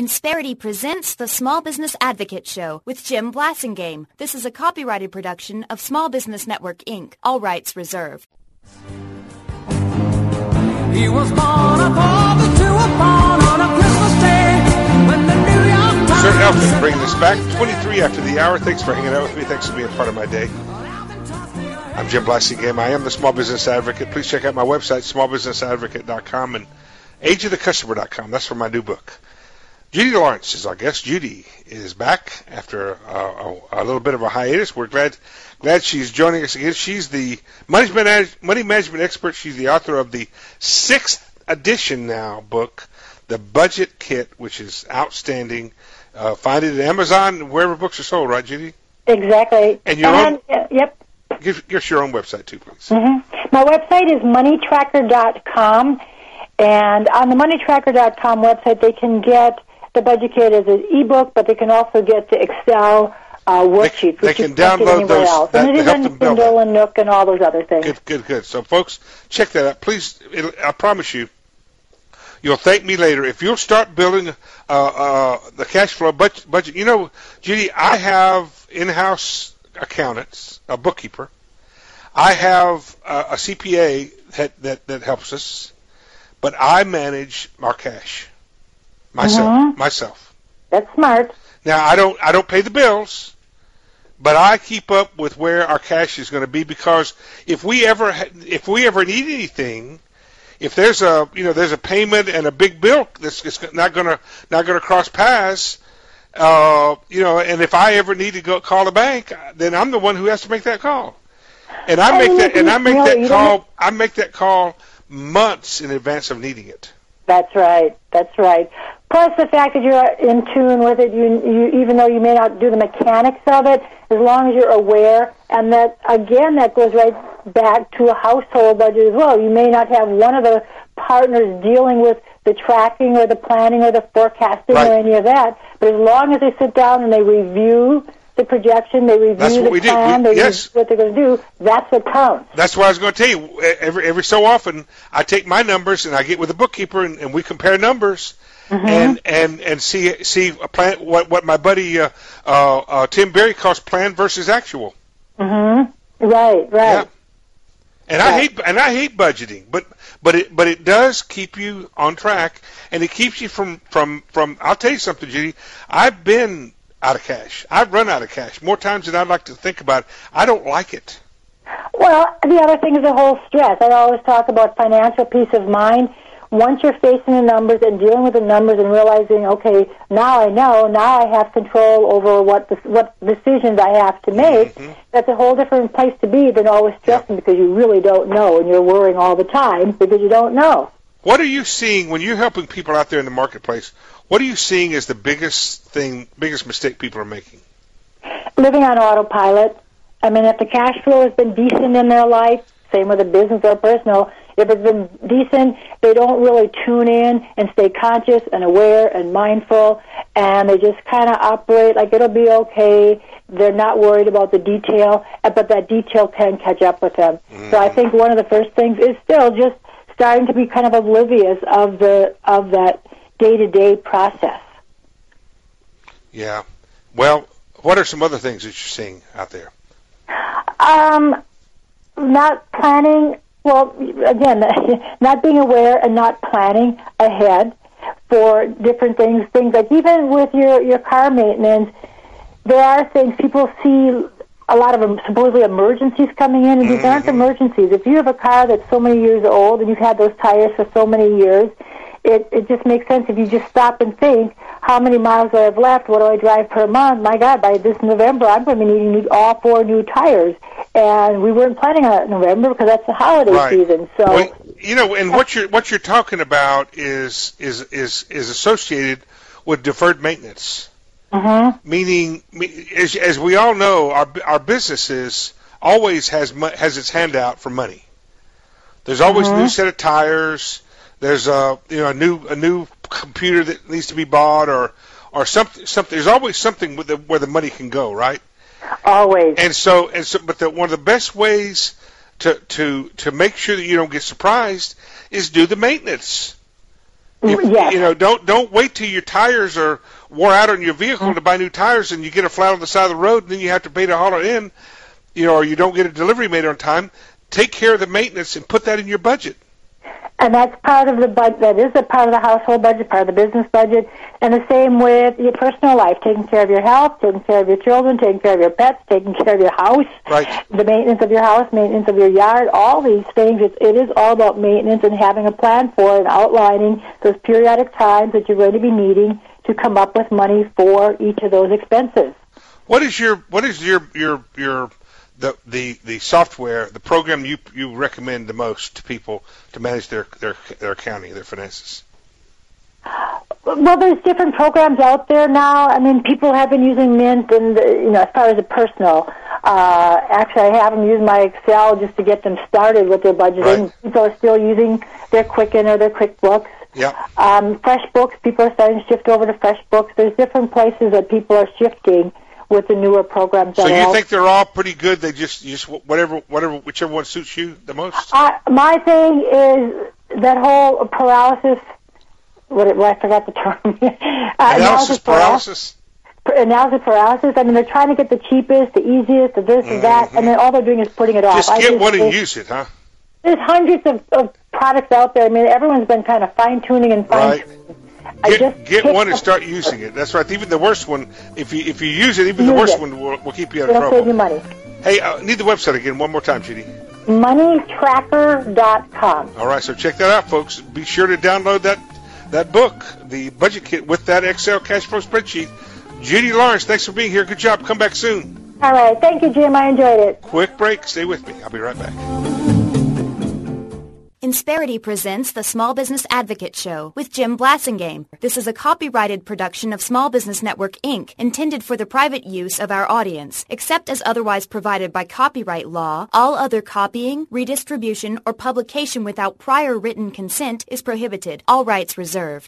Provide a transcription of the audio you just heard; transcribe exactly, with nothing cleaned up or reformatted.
Insperity presents the Small Business Advocate Show with Jim Blasingame. This is a copyrighted production of Small Business Network, Incorporated. All rights reserved. He was born a father to a pawn on a Christmas day when the New York Times... Sir Elton bringing us back twenty-three after the hour. Thanks for hanging out with me. Thanks for being part of my day. I'm Jim Blasingame. I am the Small Business Advocate. Please check out my website, small business advocate dot com and age of the customer dot com. That's for my new book. Judy Lawrence is our guest. Judy is back after uh, a, a little bit of a hiatus. We're glad glad she's joining us again. She's the money, manage, money management expert. She's the author of the sixth edition now book, The Budget Kit, which is outstanding. Uh, find it at Amazon, wherever books are sold, right, Judy? Exactly. And your and, own, uh, yep. Give, give us your own website, too, please. Mm-hmm. My website is money tracker dot com, and on the money tracker dot com website, they can get the Budget Kit as an ebook, but they can also get the Excel uh, worksheet, they, which they you can can't get download anywhere those, else. that, And it is help on them build Kindle that. and Nook and all those other things. Good, good, good. So, folks, check that out. Please, it'll, I promise you, you'll thank me later. If you'll start building uh, uh, the cash flow budget, budget, you know, Judy, I have in-house accountants, a bookkeeper. I have uh, a C P A that, that, that helps us, but I manage our cash myself. Mm-hmm. Myself. That's smart. Now, I don't I don't pay the bills, but I keep up with where our cash is going to be, because if we ever ha- if we ever need anything, if there's a you know there's a payment and a big bill that's, that's not going to not going to cross paths, uh, you know, and if I ever need to go call the bank, then I'm the one who has to make that call, and I make that and I make that call I make that call months in advance of needing it. That's right. That's right. Plus the fact that you're in tune with it, you, you, even though you may not do the mechanics of it, as long as you're aware, and that, again, that goes right back to a household budget as well. You may not have one of the partners dealing with the tracking or the planning or the forecasting right. or any of that, but as long as they sit down and they review the projection, they review That's what the we plan, do. We, they yes. review what they're going to do, that's what counts. That's what I was going to tell you. Every every so often, I take my numbers and I get with the bookkeeper and, and we compare numbers mm-hmm. and, and and see see a plan what what my buddy uh, uh, uh, Tim Berry calls plan versus actual. Mm-hmm. Right, right. Yeah. And right. I hate and I hate budgeting, but but it but it does keep you on track, and it keeps you from from from. I'll tell you something, Judy. I've been out of cash. I've run out of cash more times than I'd like to think about. I don't like it. Well, the other thing is the whole stress. I always talk about financial peace of mind. Once you're facing the numbers and dealing with the numbers and realizing, okay, now I know, now I have control over what the, what decisions I have to make, mm-hmm. that's a whole different place to be than always stressing yep. because you really don't know and you're worrying all the time because you don't know. What are you seeing when you're helping people out there in the marketplace? What are you seeing as the biggest thing, biggest mistake people are making? Living on autopilot. I mean, if the cash flow has been decent in their life, same with a business or personal, if it's been decent, they don't really tune in and stay conscious and aware and mindful, and they just kind of operate like it'll be okay. They're not worried about the detail, but that detail can catch up with them. Mm. So I think one of the first things is still just starting to be kind of oblivious of the of that day-to-day process. Yeah. Well, what are some other things that you're seeing out there? Um, not planning, well, again, not being aware and not planning ahead for different things. Things like even with your, your car maintenance, there are things people see a lot of um, supposedly emergencies coming in, and these mm-hmm. aren't emergencies. If you have a car that's so many years old and you've had those tires for so many years, It, it just makes sense if you just stop and think, how many miles do I have left? What do I drive per month? My God, by this November, I'm going to be needing all four new tires. And we weren't planning on it in November because that's the holiday right. season. So, well, you know, and what you're what you're talking about is is is is associated with deferred maintenance. Mm-hmm. Meaning, as as we all know, our our businesses always has has its hand out for money. There's always mm-hmm. a new set of tires. There's a you know a new a new computer that needs to be bought, or or something something. There's always something with the, where the money can go, right? Always. And so and so, but the, one of the best ways to to to make sure that you don't get surprised is do the maintenance. If, Yes. You know, don't don't wait till your tires are wore out on your vehicle to buy new tires, and you get a flat on the side of the road, and then you have to pay to haul it in, you know, or you don't get a delivery made on time. Take care of the maintenance and put that in your budget. And that's part of the budget. That is a part of the household budget, part of the business budget. And the same with your personal life, taking care of your health, taking care of your children, taking care of your pets, taking care of your house, Right. the maintenance of your house, maintenance of your yard, all these things. It, it is all about maintenance and having a plan for and outlining those periodic times that you're going to be needing to come up with money for each of those expenses. What is your what is your your your the the the software, the program you you recommend the most to people to manage their their their accounting, their finances? Well, there's different programs out there now. I mean, people have been using Mint, and you know, as far as a personal. Uh, actually, I have them use my Excel just to get them started with their budgeting. Right. People are still using their Quicken or their QuickBooks. Yeah. Um, FreshBooks, people are starting to shift over to FreshBooks. There's different places that people are shifting with the newer programs. So that you are think they're all pretty good? They just just whatever whatever whichever one suits you the most. Uh, my thing is that whole paralysis. What, it, well, I forgot the term. uh, Analysis paralysis. Analysis paralysis. I mean, they're trying to get the cheapest, the easiest, the this and that, and then all they're doing is putting it off. Just I get just one and think use it, huh? There's hundreds of, of products out there. I mean, everyone's been kind of fine tuning and fine. Right. I Get, just get picked one and up- start using it. That's right. Even the worst one, if you if you use it, even the Use worst it. one will, will keep you out of It'll save you trouble. money. Hey, I uh, need the website again one more time, Judy. money tracker dot com. All right, so check that out, folks. Be sure to download that that book, the budget kit with that Excel cash flow spreadsheet. Judy Lawrence, thanks for being here. Good job. Come back soon. All right. Thank you, Jim. I enjoyed it. Quick break. Stay with me. I'll be right back. Insperity presents the Small Business Advocate Show with Jim Blasingame. This is a copyrighted production of Small Business Network, Incorporated, intended for the private use of our audience. Except as otherwise provided by copyright law, all other copying, redistribution, or publication without prior written consent is prohibited. All rights reserved.